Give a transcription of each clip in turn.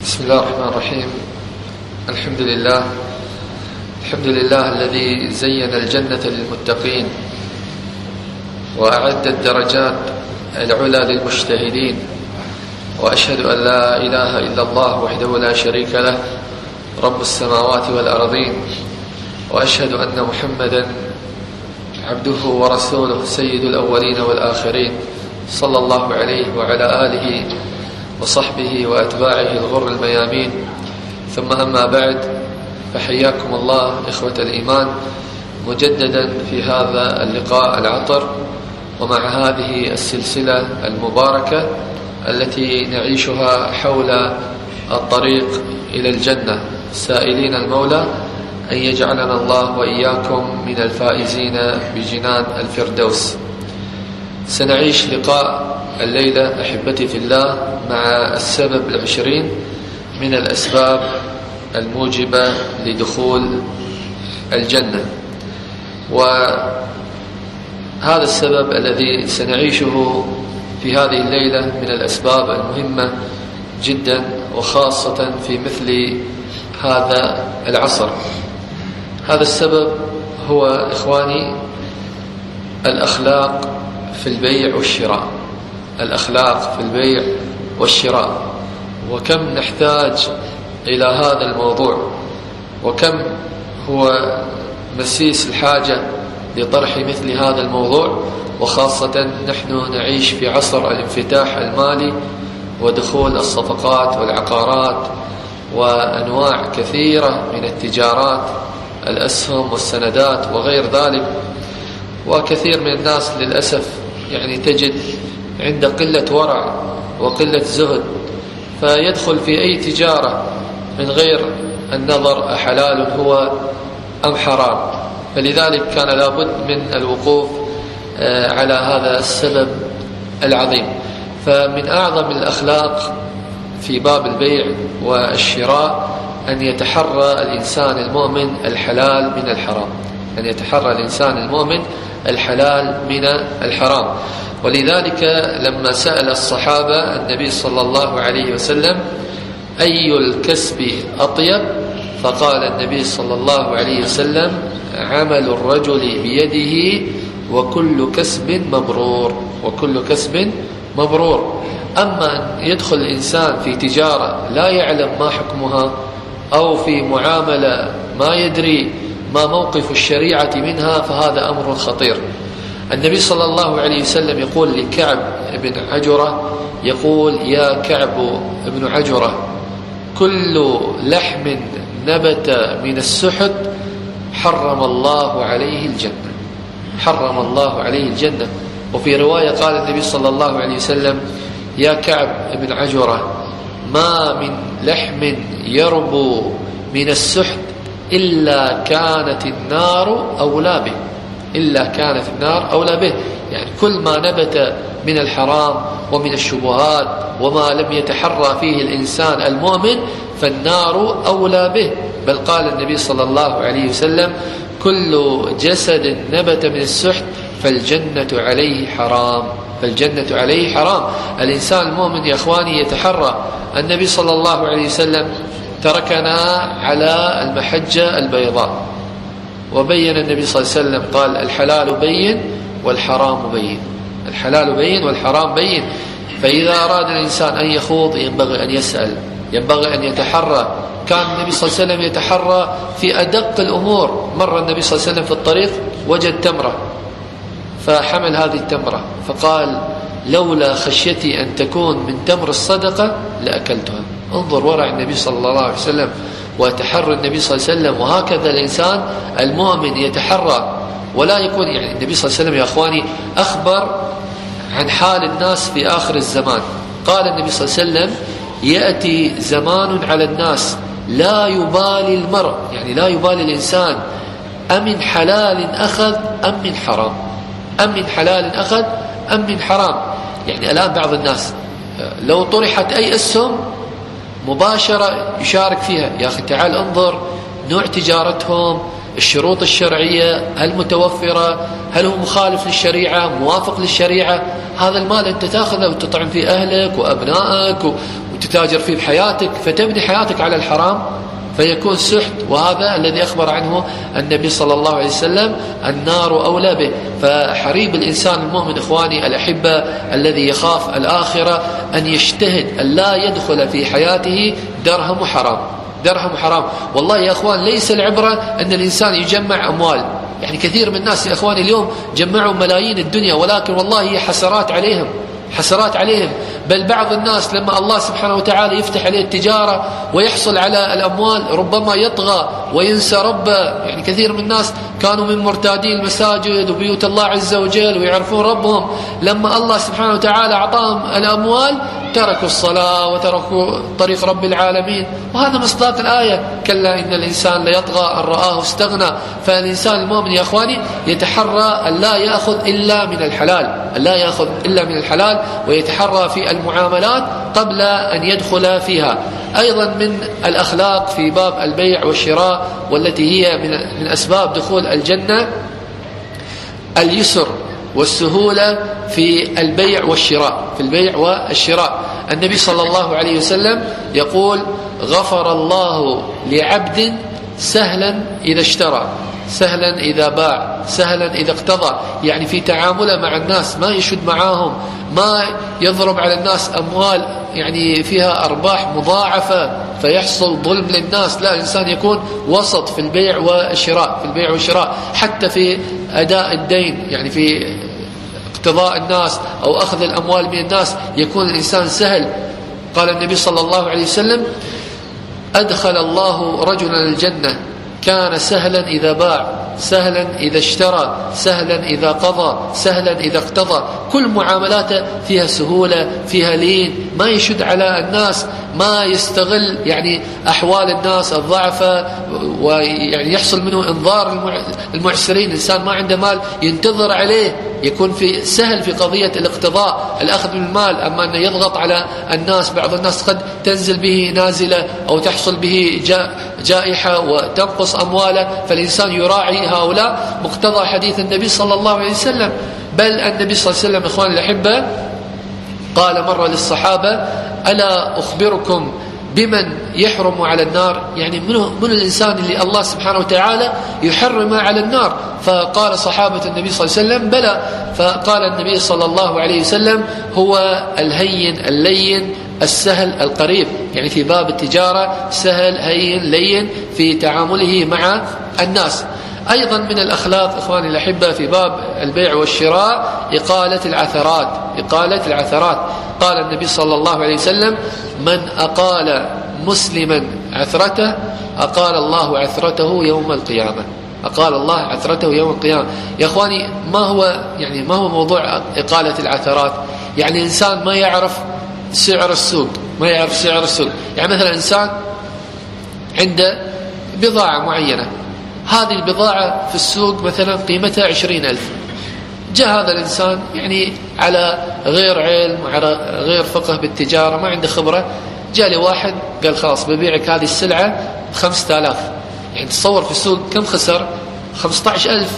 بسم الله الرحمن الرحيم. الحمد لله الذي زين الجنة للمتقين وأعد الدرجات العلى للمجتهدين، وأشهد أن لا إله إلا الله وحده لا شريك له رب السماوات والأرضين، وأشهد أن محمدا عبده ورسوله سيد الأولين والآخرين، صلى الله عليه وعلى آله وصحبه وأتباعه الغر الميامين. ثم أما بعد، فحياكم الله إخوة الإيمان مجددا في هذا اللقاء العطر ومع هذه السلسلة المباركة التي نعيشها حول الطريق إلى الجنة، سائلين المولى أن يجعلنا الله وإياكم من الفائزين بجنان الفردوس. سنعيش لقاء الليلة أحبتي في الله مع السبب 20 من الأسباب الموجبة لدخول الجنة، وهذا السبب الذي سنعيشه في هذه الليلة من الأسباب المهمة جدا، وخاصة في مثل هذا العصر. هذا السبب هو إخواني الأخلاق في البيع والشراء. الأخلاق في البيع والشراء، وكم نحتاج إلى هذا الموضوع، وكم هو مسيس الحاجة لطرح مثل هذا الموضوع، وخاصة نحن نعيش في عصر الانفتاح المالي ودخول الصفقات والعقارات وأنواع كثيرة من التجارات، الأسهم والسندات وغير ذلك. وكثير من الناس للأسف تجد عند قلة ورع وقلة زهد فيدخل في أي تجارة من غير النظر أحلال هو أم حرام. فلذلك كان لابد من الوقوف على هذا السبب العظيم. فمن أعظم الأخلاق في باب البيع والشراء أن يتحرى الإنسان المؤمن الحلال من الحرام، أن يتحرى الإنسان المؤمن الحلال من الحرام. ولذلك لما سأل الصحابة النبي صلى الله عليه وسلم أي الكسب أطيب، فقال النبي صلى الله عليه وسلم عمل الرجل بيده وكل كسب مبرور، وكل كسب مبرور. أما أن يدخل الإنسان في تجارة لا يعلم ما حكمها، أو في معاملة ما يدري ما موقف الشريعة منها، فهذا أمر خطير. النبي صلى الله عليه وسلم يقول لكعب بن عجرة، يقول يا كعب بن عجرة كل لحم نبت من السحت حرم الله عليه الجنة، حرم الله عليه الجنة. وفي رواية قال النبي صلى الله عليه وسلم يا كعب بن عجرة ما من لحم يربو من السحت إلا كانت النار أولى به، إلا كانت النار أولى به. كل ما نبت من الحرام ومن الشبهات وما لم يتحرى فيه الإنسان المؤمن فالنار أولى به. بل قال النبي صلى الله عليه وسلم كل جسد نبت من السحت فالجنة عليه حرام، فالجنة عليه حرام. الإنسان المؤمن يا أخواني يتحرى. النبي صلى الله عليه وسلم تركنا على المحجة البيضاء، وبين النبي صلى الله عليه وسلم قال الحلال بين والحرام بين، الحلال بين والحرام بين. فإذا أراد الإنسان أن يخوض ينبغي أن يسأل، ينبغي أن يتحرى. كان النبي صلى الله عليه وسلم يتحرى في أدق الأمور. مر النبي صلى الله عليه وسلم في الطريق وجد تمرة فحمل هذه التمرة فقال لولا خشيتي أن تكون من تمر الصدقة لأكلتها. انظر ورع النبي صلى الله عليه وسلم وتحرى النبي صلى الله عليه وسلم. وهكذا الإنسان المؤمن يتحرى ولا يكون النبي صلى الله عليه وسلم يا أخواني أخبر عن حال الناس في آخر الزمان. قال النبي صلى الله عليه وسلم يأتي زمان على الناس لا يبالي المرء، لا يبالي الإنسان أمن حلال أخذ أم من حرام، أم من حلال أخذ أم من حرام. الآن بعض الناس لو طرحت أي أسهم مباشرة يشارك فيها. يا أخي تعال انظر نوع تجارتهم، الشروط الشرعية هل متوفرة، هل هو مخالف للشريعة موافق للشريعة. هذا المال أنت تأخذه وتطعم فيه أهلك وأبنائك وتتاجر فيه بحياتك، فتبني حياتك على الحرام فيكون سحت. وهذا الذي أخبر عنه النبي صلى الله عليه وسلم: النار أولى به. فحريب الإنسان المؤمن إخواني الأحبة الذي يخاف الآخرة أن يجتهد أن لا يدخل في حياته درهم حرام. درهم حرام. والله يا أخوان ليس العبرة أن الإنسان يجمع أموال، يعني كثير من الناس يا أخواني اليوم جمعوا ملايين الدنيا، ولكن والله هي حسرات عليهم، حسرات عليهم. بل بعض الناس لما الله سبحانه وتعالى يفتح عليه التجارة ويحصل على الأموال ربما يطغى وينسى ربه. يعني كثير من الناس كانوا من مرتادي المساجد وبيوت الله عز وجل ويعرفون ربهم، لما الله سبحانه وتعالى أعطاهم الأموال تركوا الصلاة وتركوا طريق رب العالمين. وهذا مصداق الآية: كلا إن الإنسان ليطغى أن رآه استغنى. فالإنسان المؤمن يا أخواني يتحرى أن لا يأخذ إلا من الحلال، أن لا يأخذ إلا من الحلال، ويتحرى في المعاملات قبل أن يدخل فيها. أيضا من الأخلاق في باب البيع والشراء والتي هي من أسباب دخول الجنة اليسر والسهولة في البيع والشراء، في البيع والشراء. النبي صلى الله عليه وسلم يقول: غفر الله لعبد سهلا إذا اشترى، سهلا إذا باع، سهلا إذا اقتضى. يعني في تعامله مع الناس ما يشد معاهم، ما يضرب على الناس أموال يعني فيها أرباح مضاعفة فيحصل ظلم للناس. لا، الإنسان يكون وسط في البيع والشراء، في البيع والشراء، حتى في أداء الدين، يعني في اقتضاء الناس أو أخذ الأموال من الناس يكون الإنسان سهل. قال النبي صلى الله عليه وسلم: أدخل الله رجلا الجنة كان سهلا إذا باع، سهلا إذا اشترى، سهلا إذا قضى، سهلا إذا اقتضى. كل معاملاته فيها سهولة، فيها لين، ما يشد على الناس، ما يستغل يعني أحوال الناس الضعفة، ويعني يحصل منه إنظار المعسرين. الإنسان ما عنده مال ينتظر عليه، يكون في سهل في قضية الاقتضاء، الأخذ من المال. أما أنه يضغط على الناس، بعض الناس قد تنزل به نازلة أو تحصل به جائحة وتنقص أمواله، فالإنسان يراعي هؤلاء مقتضى حديث النبي صلى الله عليه وسلم. بل النبي صلى الله عليه وسلم إخواني الأحبة قال مرة للصحابة: ألا أخبركم بمن يحرم على النار؟ يعني من الإنسان اللي الله سبحانه وتعالى يحرم على النار. فقال صحابة النبي صلى الله عليه وسلم: بلى. فقال النبي صلى الله عليه وسلم: هو الهين اللين السهل القريب. يعني في باب التجارة سهل هين لين في تعامله مع الناس. أيضا من الأخلاق إخواني الأحبة في باب البيع والشراء إقالة العثرات، إقالة العثرات. قال النبي صلى الله عليه وسلم: من أقال مسلما عثرته أقال الله عثرته يوم القيامة، أقال الله عثرته يوم القيامة. يا أخواني ما هو موضوع إقالة العثرات؟ يعني الإنسان ما يعرف سعر السوق، ما يعرف سعر السوق. يعني مثلا إنسان عنده بضاعة معينة، هذه البضاعة في السوق مثلا قيمتها 20,000. جاء هذا الإنسان يعني على غير علم وعلى غير فقه بالتجارة، ما عنده خبرة، جاء لي واحد قال: خلاص ببيعك هذه السلعة 5,000. يعني تصور في السوق كم خسر؟ 15,000.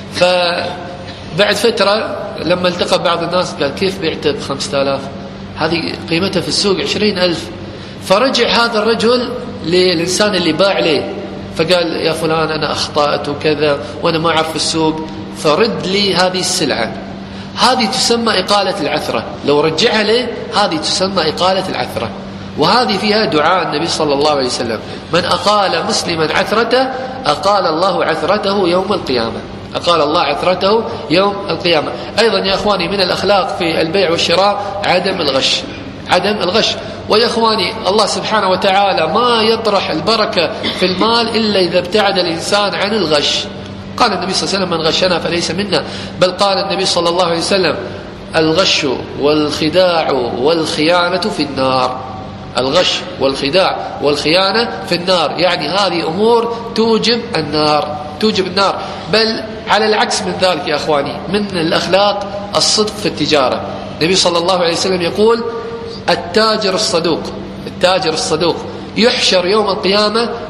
فبعد فترة لما التقى بعض الناس قال: كيف بعته ب5,000؟ هذه قيمتها في السوق 20,000. فرجع هذا الرجل للإنسان اللي باع ليه فقال: يا فلان أنا أخطأت وكذا وأنا ما أعرف السوق، فرد لي هذه السلعة. هذه تسمى إقالة العثرة. لو رجعها ليه هذه تسمى إقالة العثرة. وهذه فيها دعاء النبي صلى الله عليه وسلم: من أقال مسلما عثرته أقال الله عثرته يوم القيامة، أقال الله عثرته يوم القيامة. أيضا يا أخواني من الأخلاق في البيع والشراء عدم الغش، عدم الغش. ويا أخواني الله سبحانه وتعالى ما يطرح البركة في المال إلا إذا ابتعد الإنسان عن الغش. قال النبي صلى الله عليه وسلم: من غشنا فليس منا. بل قال النبي صلى الله عليه وسلم: الغش والخداع والخيانة في النار. الغش والخداع والخيانة في النار، يعني هذه أمور توجب النار، توجب النار. بل على العكس من ذلك يا أخواني من الأخلاق الصدق في التجارة. النبي صلى الله عليه وسلم يقول: التاجر الصدوق، التاجر الصدوق يحشر يوم القيامة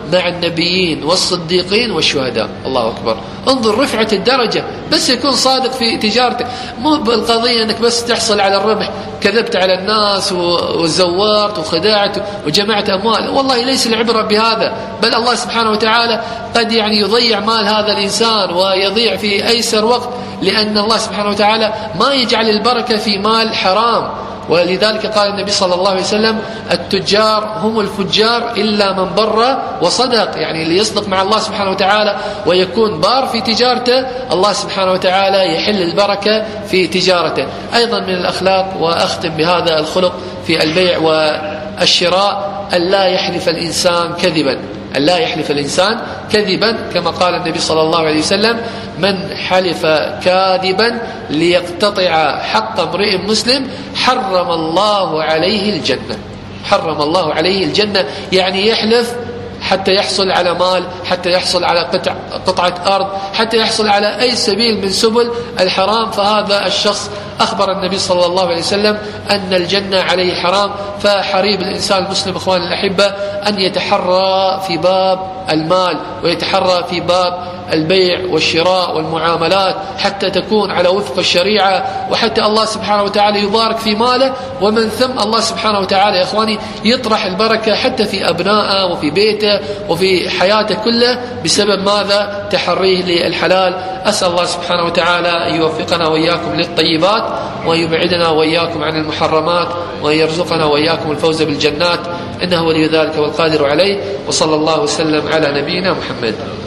مع النبيين والصديقين والشهداء. الله أكبر. انظر رفعة الدرجة، بس يكون صادق في تجارته، مو بالقضية أنك بس تحصل على الربح، كذبت على الناس وزورت وخدعت وجمعت أموال. والله ليس العبرة بهذا، بل الله سبحانه وتعالى قد يضيع مال هذا الإنسان ويضيع في أيسر وقت، لأن الله سبحانه وتعالى ما يجعل البركة في مال حرام. ولذلك قال النبي صلى الله عليه وسلم: التجار هم الفجار إلا من بر وصدق. يعني اللي يصدق مع الله سبحانه وتعالى ويكون بار في تجارته، الله سبحانه وتعالى يحل البركة في تجارته. أيضا من الأخلاق، وأختم بهذا الخلق في البيع والشراء، أن لا يحلف الإنسان كذبا، أن لا يحلف الإنسان كذبا، كما قال النبي صلى الله عليه وسلم: من حلف كاذبا ليقتطع حق امرئ مسلم حرم الله عليه الجنة. حرم الله عليه الجنة، يعني يحلف حتى يحصل على مال، حتى يحصل على قطعة أرض، حتى يحصل على أي سبيل من سبل الحرام، فهذا الشخص أخبر النبي صلى الله عليه وسلم أن الجنة عليه حرام. فحري بالإنسان المسلم أخواني الأحبة أن يتحرى في باب المال، ويتحرى في باب البيع والشراء والمعاملات، حتى تكون على وفق الشريعة، وحتى الله سبحانه وتعالى يبارك في ماله، ومن ثم الله سبحانه وتعالى يا إخواني يطرح البركة حتى في أبنائه وفي بيته وفي حياته كله، بسبب ماذا؟ تحريه للحلال. أسأل الله سبحانه وتعالى أن يوفقنا وإياكم للطيبات، ويبعدنا وإياكم عن المحرمات، وأن يرزقنا وإياكم الفوز بالجنات، إنه ولي ذلك والقادر عليه. وصلى الله وسلم على نبينا محمد.